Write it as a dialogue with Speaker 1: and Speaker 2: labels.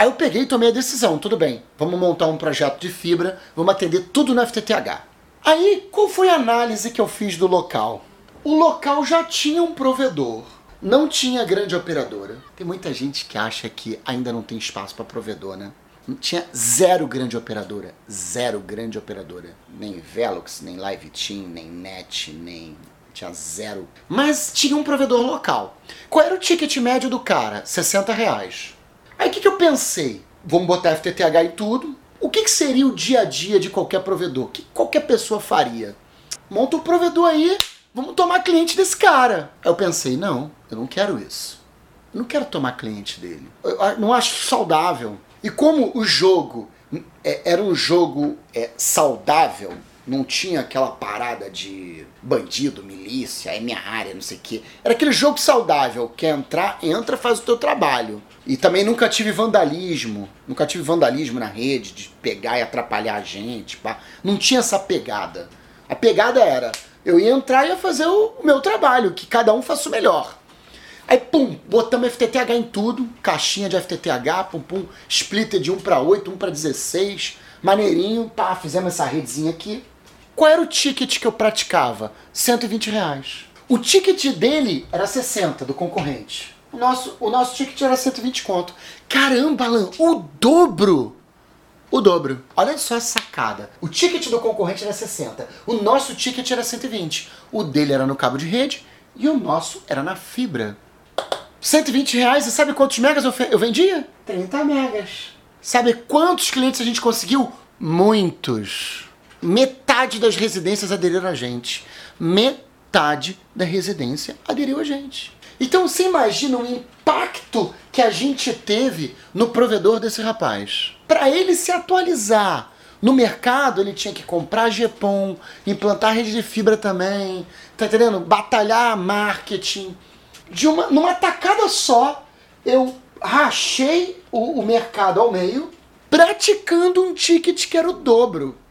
Speaker 1: Aí eu peguei e tomei a decisão, tudo bem, vamos montar um projeto de fibra, vamos atender tudo no FTTH. Aí, qual foi a análise que eu fiz do local? O local já tinha um provedor, não tinha grande operadora. Tem muita gente que acha que ainda não tem espaço para provedor, né? Tinha zero grande operadora, nem Velox, nem Live Team, nem Net, nem... tinha zero. Mas tinha um provedor local. Qual era o ticket médio do cara? R$60. Aí o que eu pensei? Vamos botar FTTH em tudo. O que seria o dia a dia de qualquer provedor? O que qualquer pessoa faria? Monta um provedor aí, vamos tomar cliente desse cara. Aí eu pensei, não, eu não quero isso. Eu não quero tomar cliente dele. Eu não acho saudável. E como o jogo era um jogo saudável, não tinha aquela parada de bandido, milícia, é minha área, não sei o quê. Era aquele jogo saudável, quer entrar, entra, faz o teu trabalho. E também nunca tive vandalismo na rede, de pegar e atrapalhar a gente. Pá. Não tinha essa pegada. A pegada era, eu ia entrar e ia fazer o meu trabalho, que cada um faça o melhor. Aí, pum, botamos FTTH em tudo, caixinha de FTTH, pum, pum, splitter de 1 para 8, 1 para 16, maneirinho, pá, fizemos essa redezinha aqui. Qual era o ticket que eu praticava? R$120. O ticket dele era 60, do concorrente. O nosso ticket era 120 conto. Caramba, Alan, o dobro! O dobro. Olha só a sacada. O ticket do concorrente era 60. O nosso ticket era 120. O dele era no cabo de rede e o nosso era na fibra. R$120, e sabe quantos megas eu vendia? 30 megas. Sabe quantos clientes a gente conseguiu? Muitos. Metade das residências aderiram a gente. Metade da residência aderiu a gente. Então você imagina o impacto que a gente teve no provedor desse rapaz. Para ele se atualizar no mercado, ele tinha que comprar GPON, implantar rede de fibra também, tá entendendo? Batalhar marketing. Numa tacada só, eu rachei o mercado ao meio, praticando um ticket que era o dobro.